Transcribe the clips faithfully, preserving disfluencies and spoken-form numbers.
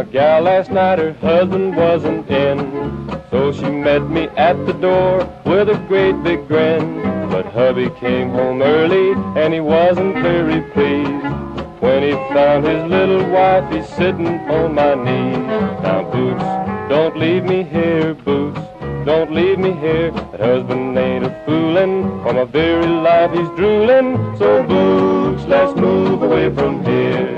gal last night, her husband wasn't in, so she met me at the door with a great big grin. But hubby came home early and he wasn't very pleased when he found his little wife, he's sitting on my knee. Now Boots, don't leave me here, Boots, don't leave me here. That husband ain't a foolin', for my very life he's droolin'. So Boots, let's move away from here.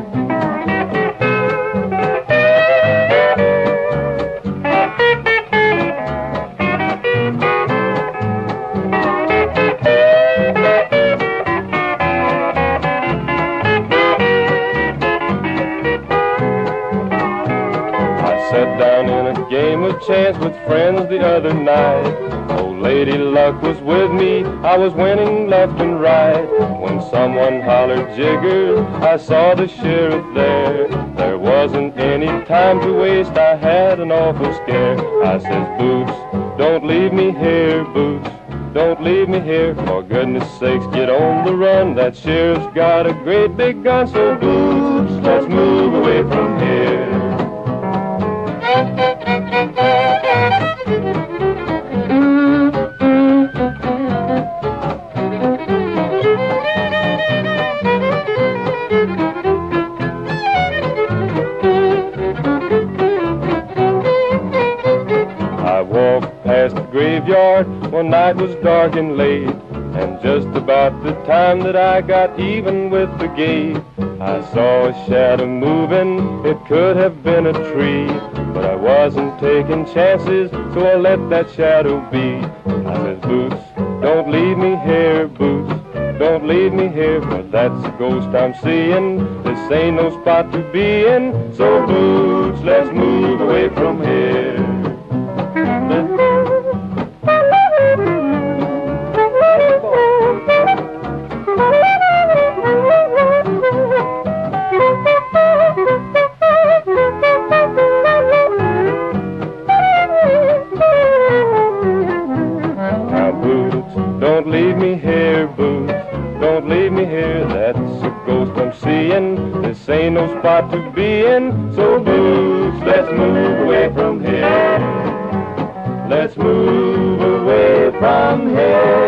Sat down in a game of chance with friends the other night. Old Lady Luck was with me, I was winning left and right. When someone hollered "Jigger," I saw the sheriff there. There wasn't any time to waste, I had an awful scare. I says, Boots, don't leave me here, Boots, don't leave me here. For goodness sakes, get on the run, that sheriff's got a great big gun. So Boots, let's move away from here. I walked past the graveyard, one night was dark and late, and just about the time that I got even with the gate, I saw a shadow moving, it could have been a tree, but I wasn't taking chances, so I let that shadow be. I says, Boots, don't leave me here, Boots, don't leave me here, for that's a ghost I'm seeing, this ain't no spot to be in. So Boots, let's move away from here. Don't leave me here, Boots, don't leave me here, that's a ghost I'm seeing, this ain't no spot to be in. So Boots, let's move away from here, let's move away from here.